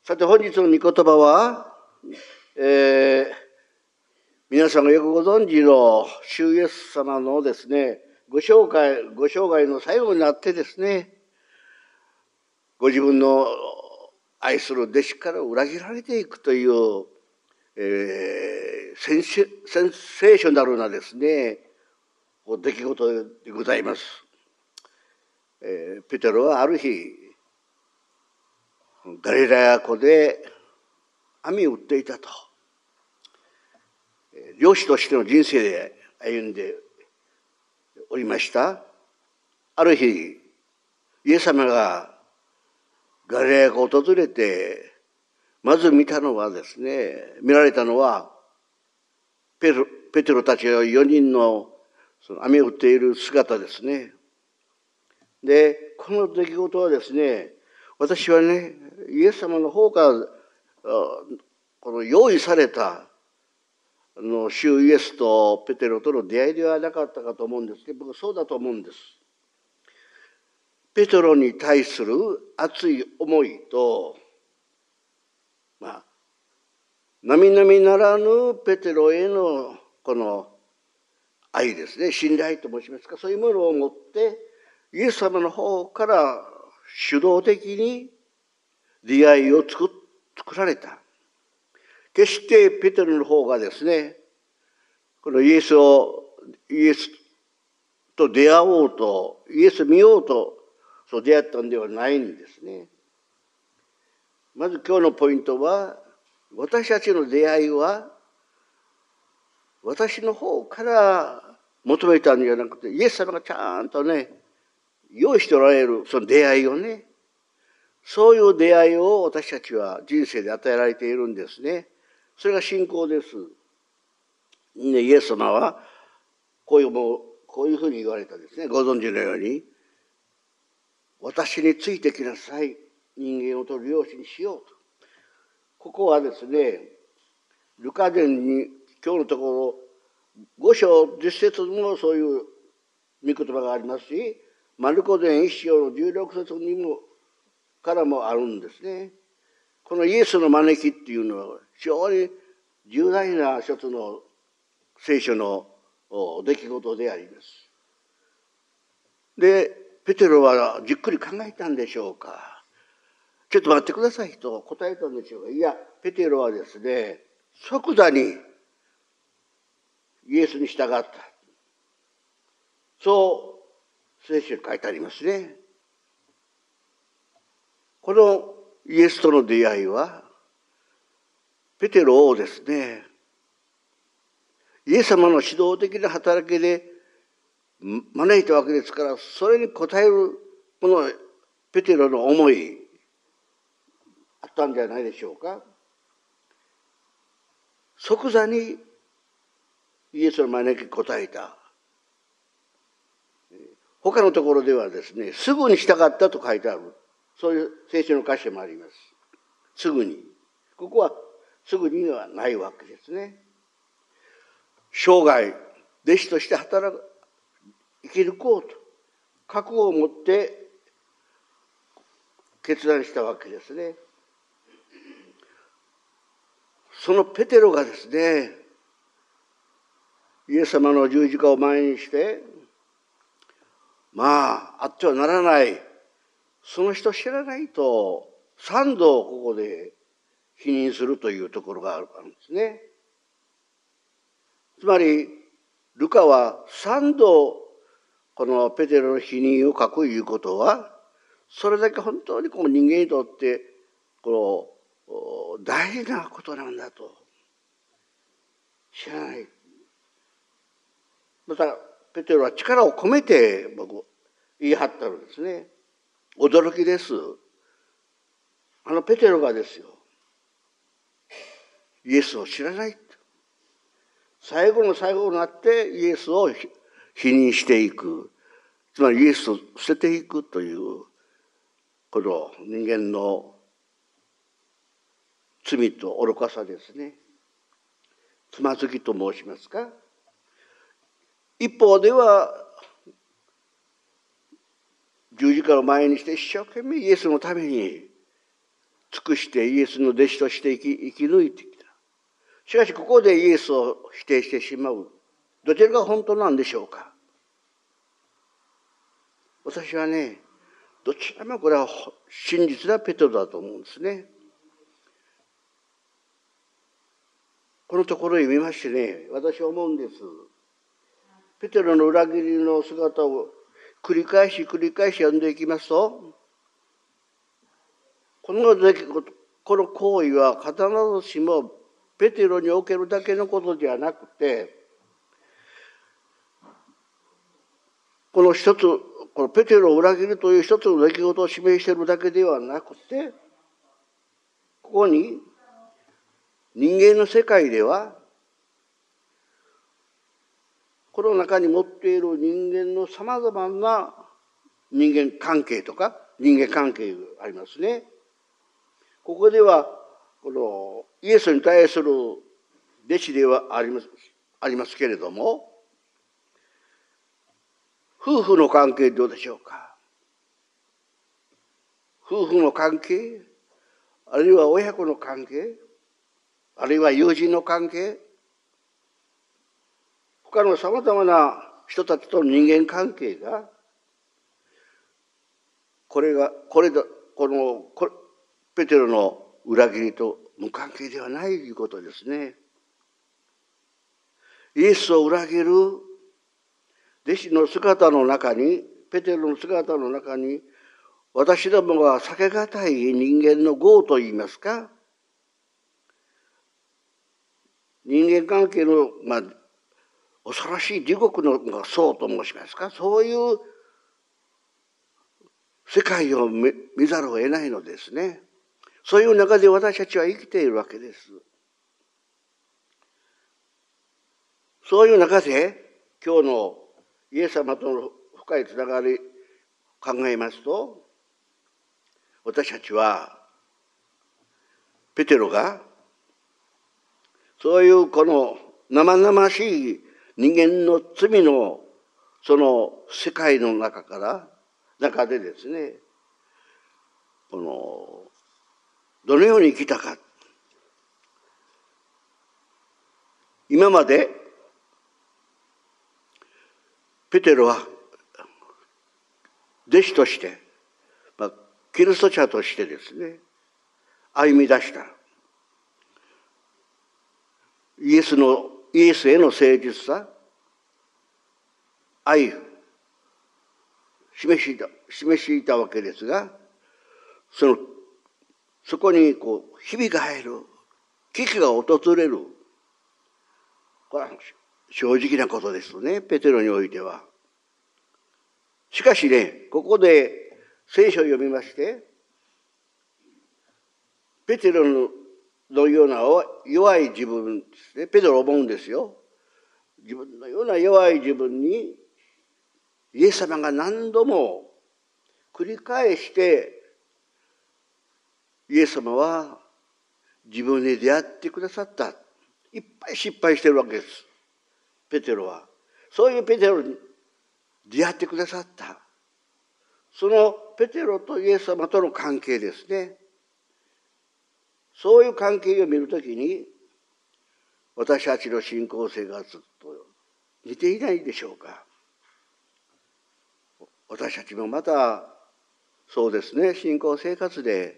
さて本日の御言葉は、皆さんがよくご存知の主イエス様のですね、ご生涯の最後になってですね、ご自分の愛する弟子から裏切られていくという、センセーショナルなですね、出来事でございます。ペテロはある日、ガリラヤ湖で網を打っていたと。漁師としての人生で歩んでおりました。ある日、イエス様がガリラヤ湖を訪れて、まず見られたのは、ペテロたちが4人のその網を打っている姿ですね。で、この出来事はですね、私はね、イエス様の方からこの用意された主イエスとペテロとの出会いではなかったかと思うんですけど、僕はそうだと思うんです。ペテロに対する熱い思いと、並々ならぬペテロへのこの愛ですね、信頼と申しますか、そういうものを持ってイエス様の方から主導的に出会いを作られた。決してペテロの方がですね、このイエスと出会おうと、イエス見ようとそう出会ったんではないんですね。まず今日のポイントは、私たちの出会いは私の方から求めたんじゃなくて、イエス様がちゃんとね、用意しておられるその出会いをね、そういう出会いを私たちは人生で与えられているんですね。それが信仰です。イエス様はこういうふうに言われたんですね。ご存知のように、私についてきなさい。人間を取る漁師にしようと。ここはですね、ルカ伝に今日のところ5章10節にもそういう御言葉がありますし、マルコ伝1章の16節にもからもあるんですね。このイエスの招きっていうのは非常に重大な一つの聖書の出来事であります。で、ペテロはじっくり考えたんでしょうか。ちょっと待ってくださいと答えたんでしょうか。いや、ペテロはですね、即座にイエスに従った。そう聖書に書いてありますね。このイエスとの出会いは、ペテロをですね、イエス様の指導的な働きで招いたわけですから、それに応えるこのペテロの思いあったんじゃないでしょうか。即座にイエスの招き答えた。他のところではですね、すぐに従ったと書いてある。そういう聖書の箇所もあります。すぐに。ここはすぐにはないわけですね。生涯、弟子として生き抜こうと、覚悟を持って決断したわけですね。そのペテロがですね、イエス様の十字架を前にして、あってはならない、その人知らないと3度ここで否認するというところがあるんですね。つまりルカは3度このペテロの否認を書くいうことは、それだけ本当にこの人間にとってこの大事なことなんだと知らない。またペテロは力を込めて言い張ったのですね。驚きです。ペテロがですよ、イエスを知らない。最後の最後になってイエスを否認していく。つまりイエスを捨てていくという、この人間の罪と愚かさですね。つまずきと申しますか。一方では十字架を前にして一生懸命イエスのために尽くしてイエスの弟子として生き抜いてきた。しかしここでイエスを否定してしまう。どちらが本当なんでしょうか。私はね、どちらもこれは真実なペテロだと思うんですね。このところを読みましてね、私は思うんです。ペテロの裏切りの姿を繰り返し読んでいきますと、この行為は必ずしもペテロにおけるだけのことではなくて、このペテロを裏切るという一つの出来事を示しているだけではなくて、ここに人間の世界では、この中に持っている人間のさまざまな人間関係がありますね。ここではこのイエスに対する弟子ではありますけれども、夫婦の関係どうでしょうか。夫婦の関係、あるいは親子の関係、あるいは友人の関係、他のさまざまな人たちとの人間関係が、このペテロの裏切りと無関係ではないということですね。イエスを裏切る弟子の姿の中に、ペテロの姿の中に、私どもが避けがたい人間の業といいますか、人間関係の、恐ろしい地獄の層と申しますか、そういう世界を見ざるを得ないのですね。そういう中で私たちは生きているわけです。そういう中で今日のイエス様との深いつながり考えますと、私たちはペテロがそういうこの生々しい人間の罪のその世界の中でですね、どのように生きたか。今までペテロは弟子として、キリスト者としてですね、歩み出した。イエスへの誠実さ、愛、示していたわけですが、そこにひびが入る、危機が訪れる。これは正直なことですね、ペテロにおいては。しかしね、ここで聖書を読みまして、ペテロのような弱い自分ですね、ペテロ思うんですよ。自分のような弱い自分に、イエス様が何度も繰り返して、イエス様は自分に出会ってくださった。いっぱい失敗してるわけです。ペテロは。そういうペテロに出会ってくださった。そのペテロとイエス様との関係ですね。そういう関係を見るときに、私たちの信仰生活と似ていないでしょうか。私たちもまたそうですね、信仰生活で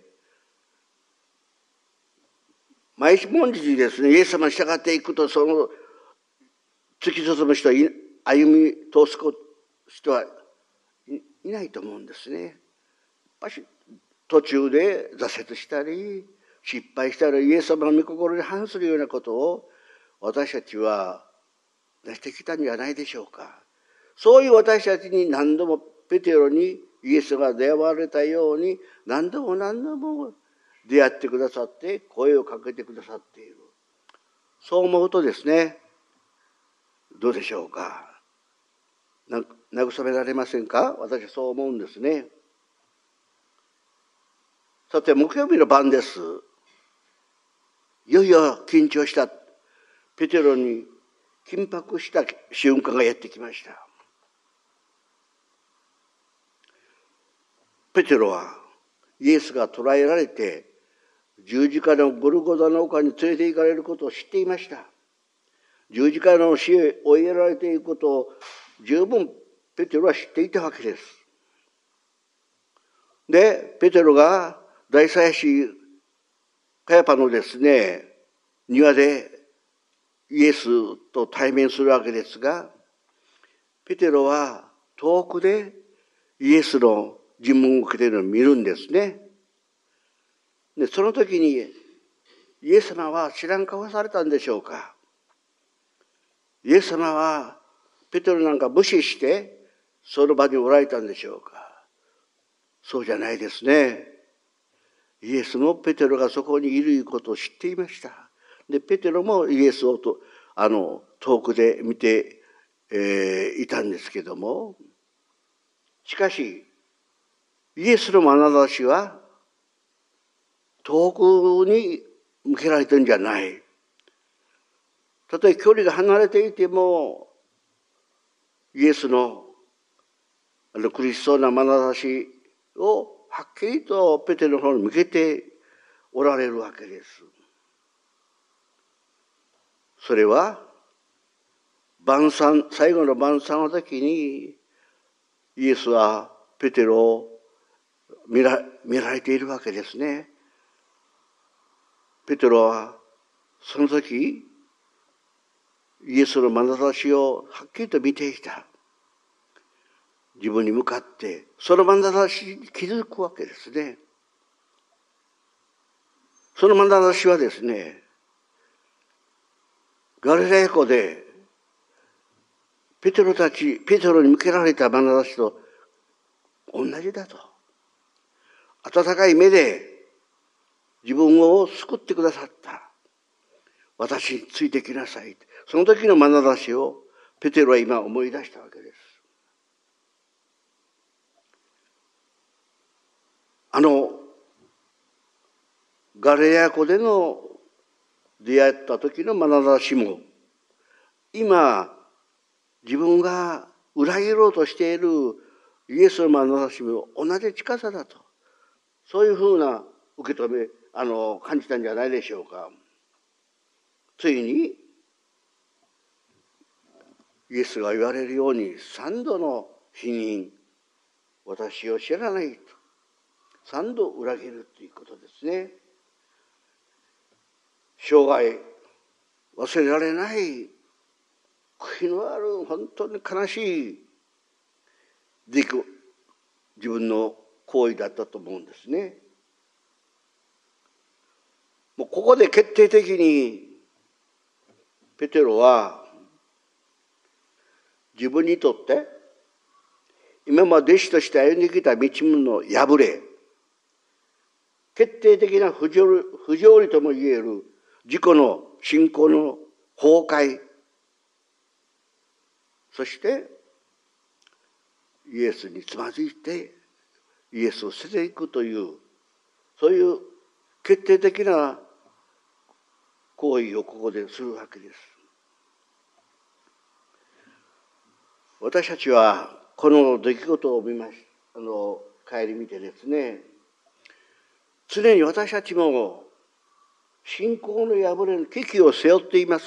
毎日ですね、イエス様に従っていくと、その突き進む人は歩み通す人はいないと思うんですね。やっぱし途中で挫折したり失敗したり、イエス様の御心に反するようなことを私たちは出してきたんじゃないでしょうか。そういう私たちに何度もペテロにイエスが出会われたように何度も出会ってくださって声をかけてくださっている。そう思うとですね、どうでしょうか。慰められませんか。私はそう思うんですね。さて木曜日の晩です。いよいよ緊張したペテロに緊迫した瞬間がやってきました。ペテロはイエスが捕らえられて十字架のゴルゴダの丘に連れて行かれることを知っていました。十字架の死へ追いやられていくことを十分ペテロは知っていたわけです。で、ペテロが大祭司カヤパのですね、庭でイエスと対面するわけですが、ペテロは遠くでイエスの尋問を受けているのを見るんですね。で、その時にイエス様は知らん顔されたんでしょうか。イエス様はペテロなんか無視してその場におられたんでしょうか。そうじゃないですね。イエスもペテロがそこにいることを知っていました。で、ペテロもイエスを遠くで見て、いたんですけども、しかしイエスの眼差しは遠くに向けられてるんじゃない。たとえ距離が離れていても、イエスの苦しそうな眼差しをはっきりとペテロの方に向けておられるわけです。それは晩餐、最後の晩餐の時にイエスはペテロを見られているわけですね。ペテロはその時イエスの眼差しをはっきりと見ていた。自分に向かってその眼差しに気づくわけですね。その眼差しはですね、ガリラヤ湖でペテロに向けられた眼差しと同じだと。温かい目で自分を救ってくださった。私についてきなさい。その時の眼差しをペテロは今思い出したわけです。ガリラヤ湖での出会った時の眼差しも、今自分が裏切ろうとしているイエスの眼差しも同じ近さだと、そういうふうな受け止め感じたんじゃないでしょうか。ついにイエスが言われるように3度の否認、私を知らないと3度裏切るということですね。生涯忘れられない悔いのある本当に悲しい自分の行為だったと思うんですね。もうここで決定的にペテロは自分にとって今まで弟子として歩んできた道の破れ、決定的な不条理とも言える自己の信仰の崩壊、そしてイエスにつまずいてイエスを捨てていくという、そういう決定的な行為をここでするわけです。私たちはこの出来事を帰り見てですね、常に私たちも信仰の破れの危機を背負っています。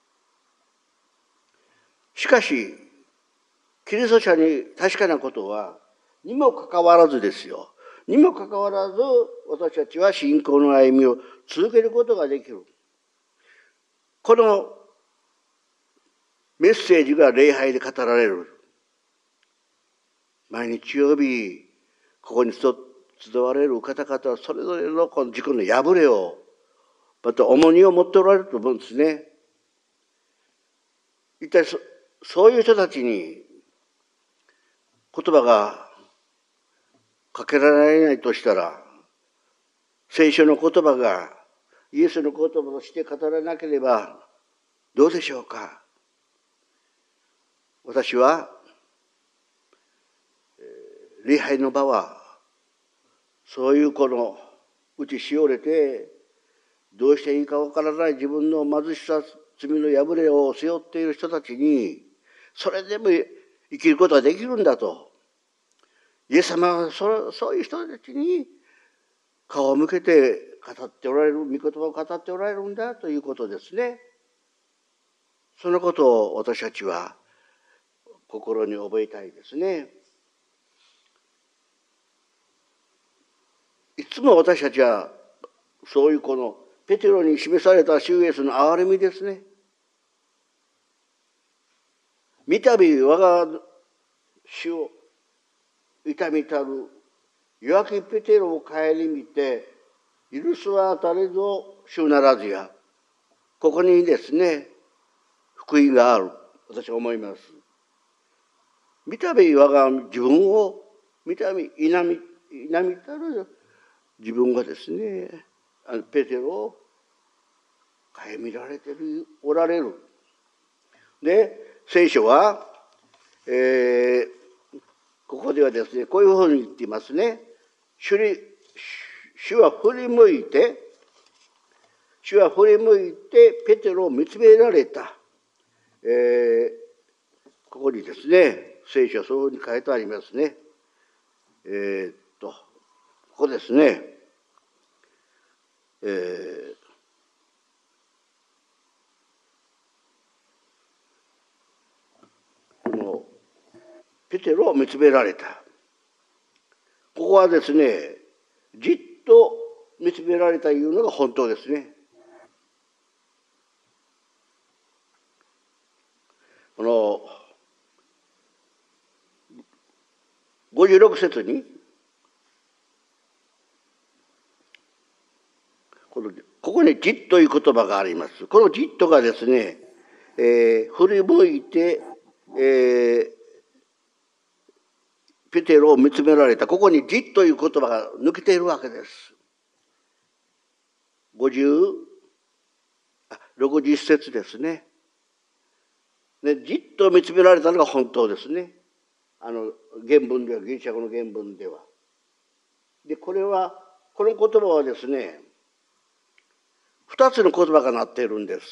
しかしキリスト者に確かなことはにもかかわらずですよ。にもかかわらず私たちは信仰の歩みを続けることができる。このメッセージが礼拝で語られる。毎日曜日ここに集われる方々はそれぞれのこの自己の破れをまた重荷を持っておられると思うんですね。一体そういう人たちに言葉がかけられないとしたら、聖書の言葉がイエスの言葉として語らなければどうでしょうか。私は礼拝の場はそういうこの打ちしおれてどうしていいかわからない自分の貧しさ、罪の破れを背負っている人たちにそれでも生きることができるんだと、イエス様はそういう人たちに顔を向けて語っておられる、御言葉を語っておられるんだということですね。そのことを私たちは心に覚えたいですね。いつも私たちはそういうこのペテロに示された主イエスの憐れみですね。みたび我が主を痛みたる弱きペテロを顧みて、許すは誰ぞ主ならずや。ここにですね、福音がある。私は思います。みたび我が自分を、みたび否みたる自分がですね、ペテロを顧みられておられる。で、聖書は、ここではですね、こういうふうに言っていますね。主は振り向いて、ペテロを見つめられた。ここにですね、聖書はそういうふうに書いてありますね。ここですね。このペテロを見つめられた。ここはですね、じっと見つめられたいうのが本当ですね。この56節にここにじっという言葉があります。このじっとがですね、振り向いて、ペテロを見つめられた。ここにじっという言葉が抜けているわけです。60節ですね。で、じっと見つめられたのが本当ですね。原文では、ギリシャ語の原文では。で、この言葉はですね、2つの言葉がなっているんです。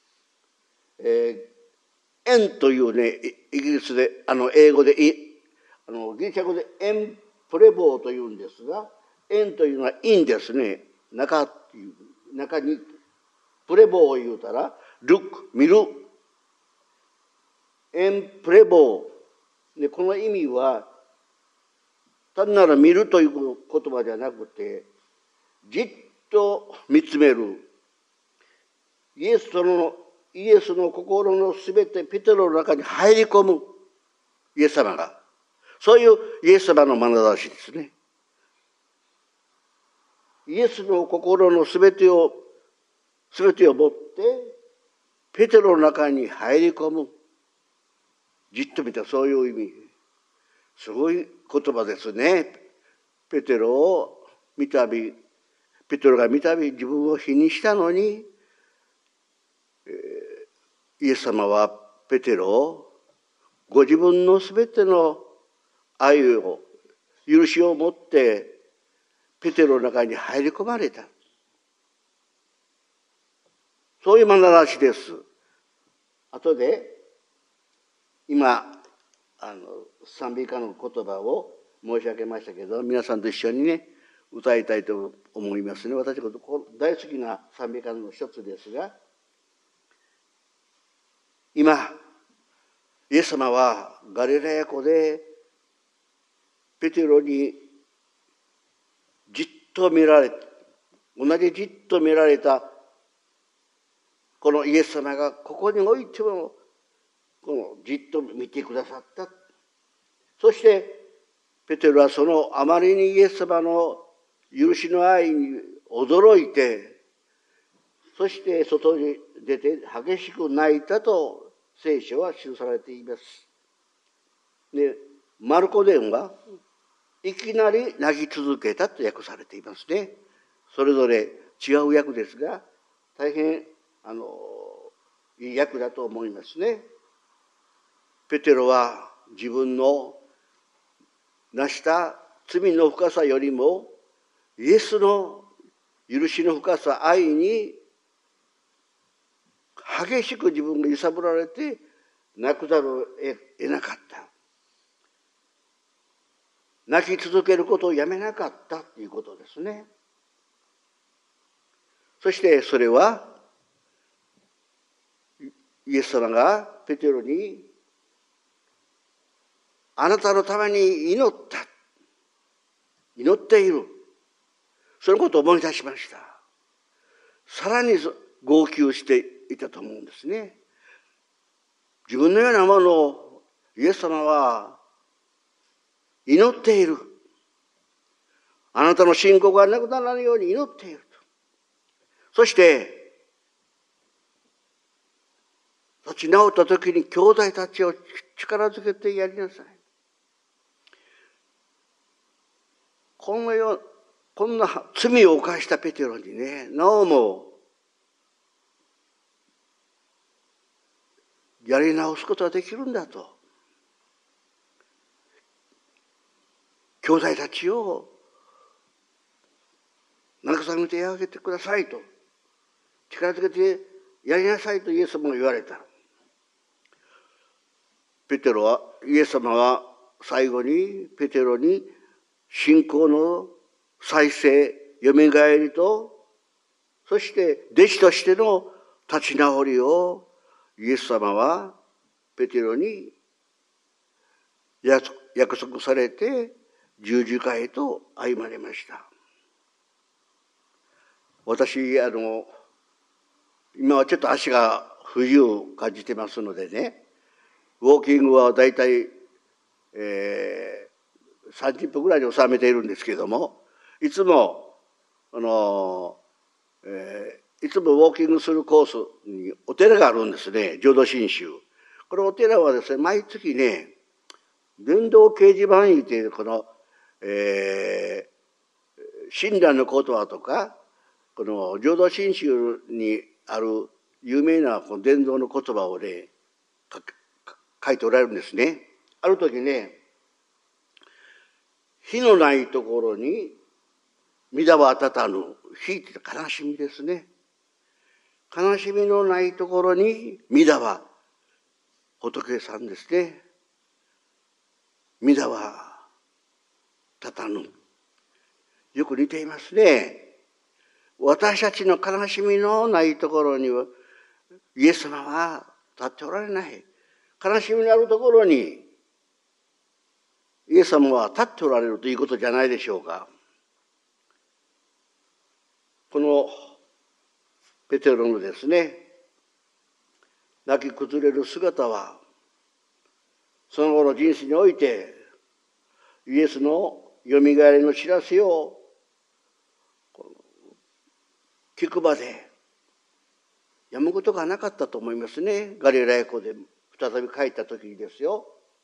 エンというね、イギリスで、英語で、ギリシャ語でエンプレボーというんですが、エンというのはインですね。中に、プレボーを言うたら、ルック、見る。エンプレボー。で、この意味は、単なる見るという言葉じゃなくて、じっと見つめる。イエスの心のすべてペテロの中に入り込むイエス様が、そういうイエス様の眼差しですね。イエスの心のすべてを持ってペテロの中に入り込む、じっと見た、そういう意味。すごい言葉ですね。ペテロが見たび自分を否にしたのに、イエス様はペテロをご自分のすべての愛を、許しを持ってペテロの中に入り込まれた。そういう眼差しです。後で今賛美歌の言葉を申し上げましたけど、皆さんと一緒にね歌いたいと思いますね。私大好きな賛美歌の一つですが、今イエス様はガリラヤ湖でペテロにじっと見られ、同じじっと見られたこのイエス様がここにおいてもこのじっと見てくださった。そしてペテロはそのあまりにイエス様の許しの愛に驚いて、そして外に出て激しく泣いたと聖書は記されています。で、マルコ伝はいきなり泣き続けたと訳されていますね。それぞれ違う訳ですが、大変いい訳だと思いますね。ペテロは自分のなした罪の深さよりもイエスの許しの深さ、愛に激しく自分が揺さぶられて泣くざるを得なかった。泣き続けることをやめなかったということですね。 そしてそれは、イエス様がペテロに、あなたのために祈った。祈っている。そのことを思い出しました。さらに号泣していたと思うんですね。自分のようなものをイエス様は祈っている。あなたの信仰がなくならないように祈っていると。そして立ち直った時に兄弟たちを力づけてやりなさい。こんな罪を犯したペテロにね、なおもやり直すことができるんだと。兄弟たちを慰めてあげてくださいと。力づけてやりなさいとイエス様が言われた。イエス様は最後にペテロに信仰の再生、よみがえりと、そして弟子としての立ち直りをイエス様はペテロに約束されて十字架へと歩まれました。私今はちょっと足が不自由を感じてますのでね、ウォーキングはだいたい30分ぐらいに収めているんですけれども、いつもウォーキングするコースにお寺があるんですね、浄土真宗。このお寺はですね、毎月ね、伝道掲示板にてこの、親鸞の言葉とか、この浄土真宗にある有名なこの伝道の言葉をね、書いておられるんですね。ある時ね、火のないところに御霊は立たぬ。火って悲しみですね。悲しみのないところに御霊は仏さんですね。御霊は立たぬ。よく似ていますね。私たちの悲しみのないところにはイエス様は立っておられない。悲しみのあるところにイエス様は立っておられるということじゃないでしょうか。このペテロのですね、泣き崩れる姿は、その後の人生においてイエスのよみがえりの知らせを聞くまでやむことがなかったと思いますね。ガリラヤ湖で再び帰った時にですよ。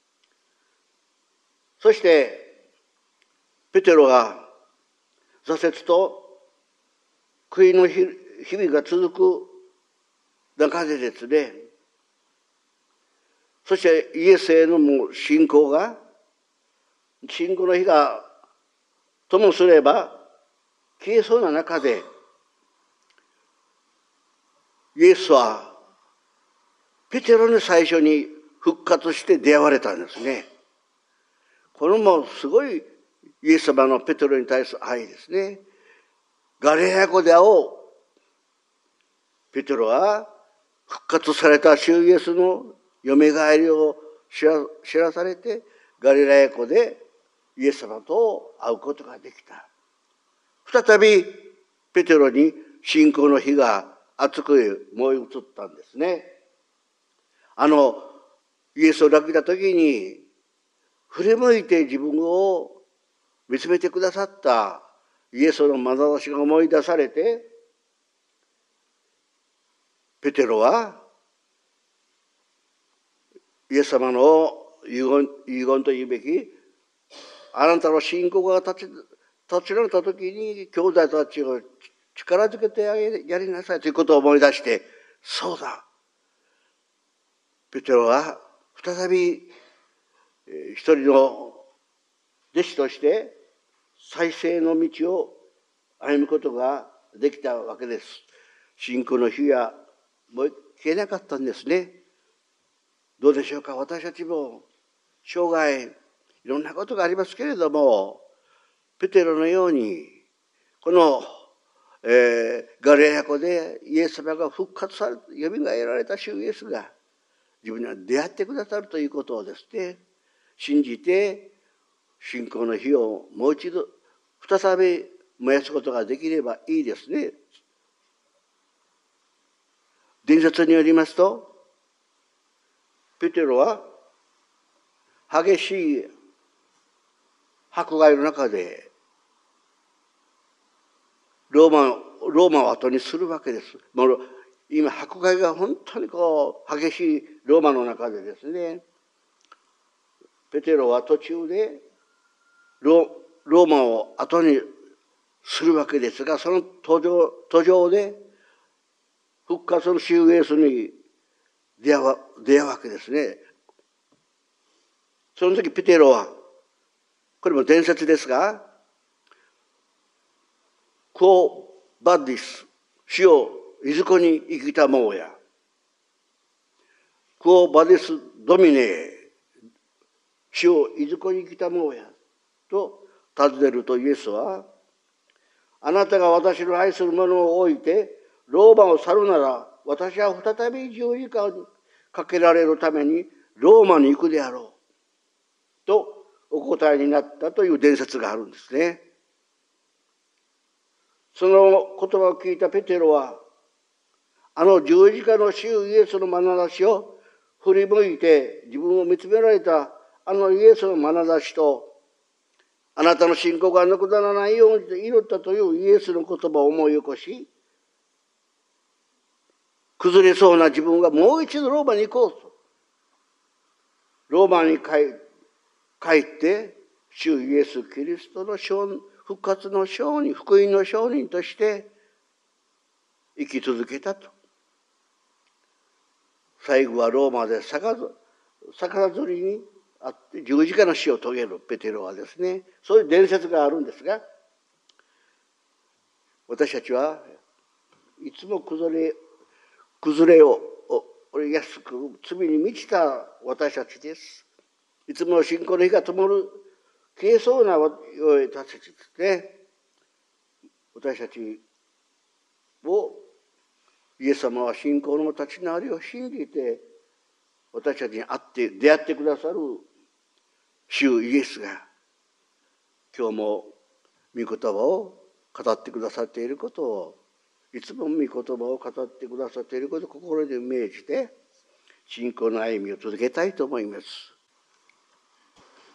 そしてペテロが挫折と悔いの日々が続く中でですね、そしてイエスへのもう信仰の日がともすれば消えそうな中で、イエスはペテロに最初に復活して出会われたんですね。これもすごいイエス様のペテロに対する愛ですね。ガリラヤ湖で会おう。ペテロは復活された主イエスのよみがえりを知らされて、ガリラヤ湖でイエス様と会うことができた。再びペテロに信仰の火が熱く燃え移ったんですね。イエスを抱いた時に振り向いて自分を見つめてくださったイエスの眼差しが思い出されて、ペテロはイエス様の遺言と言うべき、あなたの信仰が立ち直った時に兄弟たちを力づけてやりなさいということを思い出して、そうだ、ペテロは再び一人の弟子として再生の道を歩むことができたわけです。信仰の火が消えなかったんですね。どうでしょうか。私たちも生涯いろんなことがありますけれども、ペテロのようにこの、 ガリラヤ湖でイエス様が復活され、よみがえられた主イエスが自分には出会ってくださるということをですね、信じて信仰の火をもう一度再び燃やすことができればいいですね。伝説によりますと、ペテロは激しい迫害の中でローマを後にするわけです。もう今迫害が本当に激しいローマの中でですね、ペテロは途中でローマを後にするわけですが、その途上で復活の主イエスに出会うわけですね。その時ペテロは、これも伝説ですが、クオバディス、主をいずこに生きたもうや。クオバディスドミネ、主をいずこに生きたもうや。と尋ねるとイエスは、あなたが私の愛する者を置いてローマを去るなら、私は再び十字架をかけられるためにローマに行くであろう。とお答えになったという伝説があるんですね。その言葉を聞いたペテロは、あの十字架の主イエスの眼差しを振り向いて自分を見つめられたあのイエスの眼差しと、あなたの信仰がなくならないようにと祈ったというイエスの言葉を思い起こし、崩れそうな自分がもう一度ローマに行こうと。ローマに帰って、主イエス・キリストの復活の証人、福音の証人として生き続けたと。最後はローマで逆さづりにあって十字架の死を遂げるペテロはですね、そういう伝説があるんですが、私たちはいつも崩れをやすく罪に満ちた私たちです。いつも信仰の火が灯る消えそうな私たちですね。私たちをイエス様は信仰の立ち直りを信じて私たちに出会ってくださる主イエスが今日も御言葉を語ってくださっていることを、いつも御言葉を語ってくださっていることを心でイメージして信仰の歩みを続けたいと思います。